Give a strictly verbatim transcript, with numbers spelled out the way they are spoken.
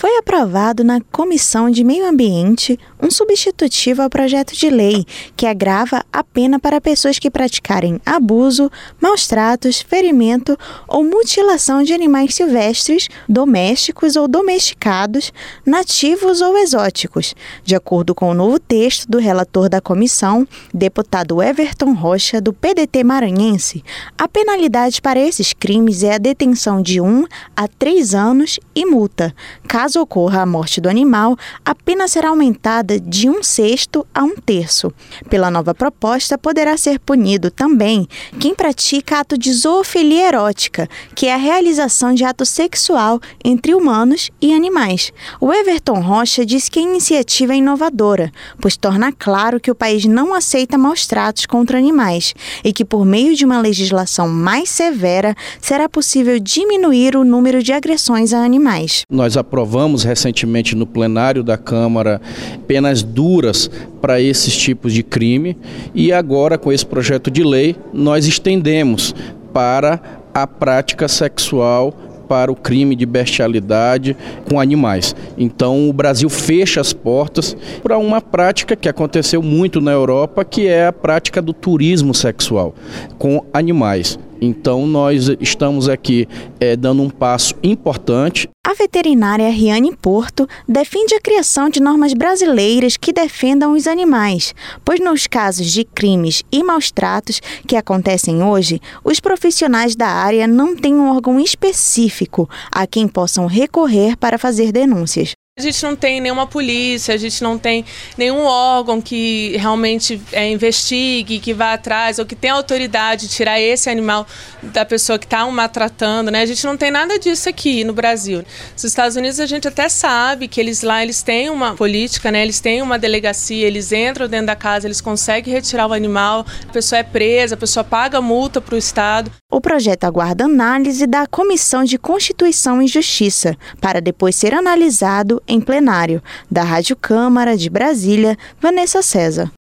Foi aprovado na Comissão de Meio Ambiente um substitutivo ao projeto de lei que agrava a pena para pessoas que praticarem abuso, maus-tratos, ferimento ou mutilação de animais silvestres, domésticos ou domesticados, nativos ou exóticos. De acordo com o novo texto do relator da comissão, deputado Everton Rocha, do P D T maranhense, a penalidade para esses crimes é a detenção de um a três anos e multa. Caso ocorra a morte do animal, a pena será aumentada de um sexto a um terço. Pela nova proposta, poderá ser punido também quem pratica ato de zoofilia erótica, que é a realização de ato sexual entre humanos e animais. O Everton Rocha diz que a iniciativa é inovadora, pois torna claro que o país não aceita maus-tratos contra animais e que, por meio de uma legislação mais severa, será possível diminuir o número de agressões a animais. Nós aprovamos recentemente no plenário da Câmara penas duras para esses tipos de crime e agora, com esse projeto de lei, nós estendemos para a prática sexual, para o crime de bestialidade com animais. Então o Brasil fecha as portas para uma prática que aconteceu muito na Europa, que é a prática do turismo sexual com animais. Então nós estamos aqui é, dando um passo importante. A veterinária Riane Porto defende a criação de normas brasileiras que defendam os animais, pois nos casos de crimes e maus-tratos que acontecem hoje, os profissionais da área não têm um órgão específico a quem possam recorrer para fazer denúncias. A gente não tem nenhuma polícia, a gente não tem nenhum órgão que realmente é, investigue, que vá atrás ou que tenha autoridade de tirar esse animal da pessoa que está o maltratando, né? A gente não tem nada disso aqui no Brasil. Nos Estados Unidos a gente até sabe que eles lá eles têm uma política, né? Eles têm uma delegacia, eles entram dentro da casa, eles conseguem retirar o animal, a pessoa é presa, a pessoa paga multa para o Estado. O projeto aguarda análise da Comissão de Constituição e Justiça, para depois ser analisado em plenário. Da Rádio Câmara de Brasília, Vanessa César.